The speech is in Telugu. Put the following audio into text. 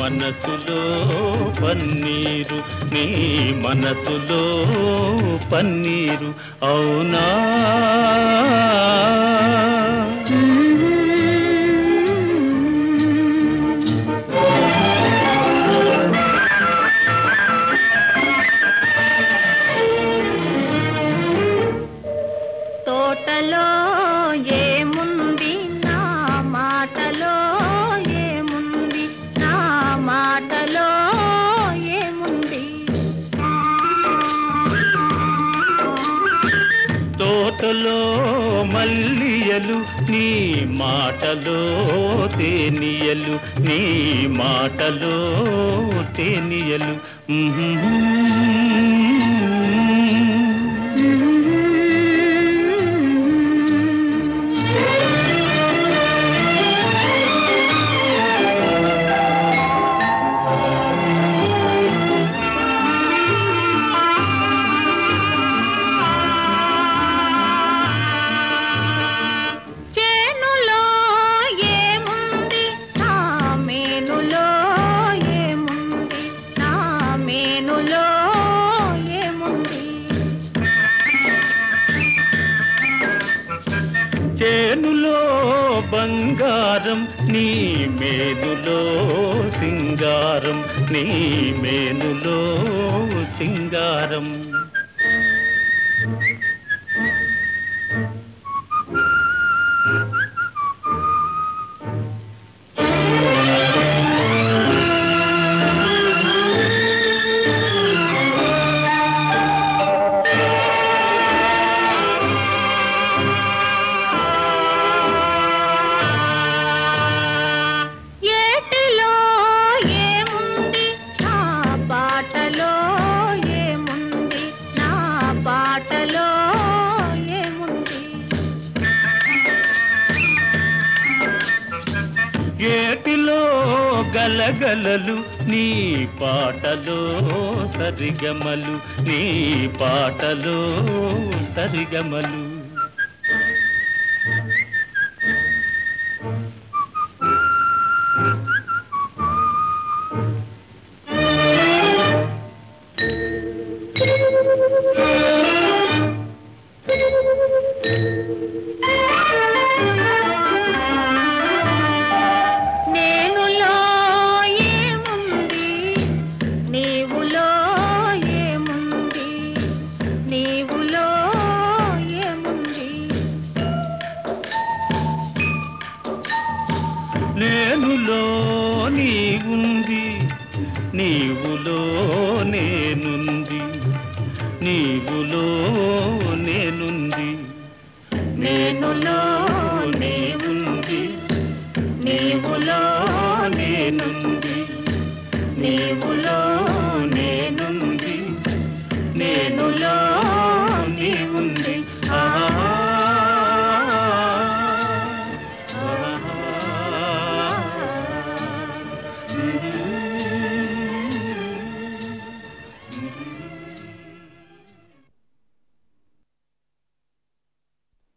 మనసులో పన్నీరు, నీ మనసులో పన్నీరు అవునా? తోటలో ఏముంది నా మాటలో ఏముంది, నా మాటలో ఏముంది. తోటలో మల్లియలు, నీ మాటలో తేనియలు, నీ మాటలో తేనియలు. చేనులో బంగారం, నీ మేనులో సింగారం, నీ మేనులో సింగారం. ఏటిలో గలగలలు, నీ పాటలో సరిగమలు, నీ పాటలో సరిగమలు. నేనులో నీవుంది, నీవులో నేనుంది, నీవులో నేనుంది. నేనులో నీవుంది, నీవులో నేనుంది, నీవులో నేనుంది, నేనులో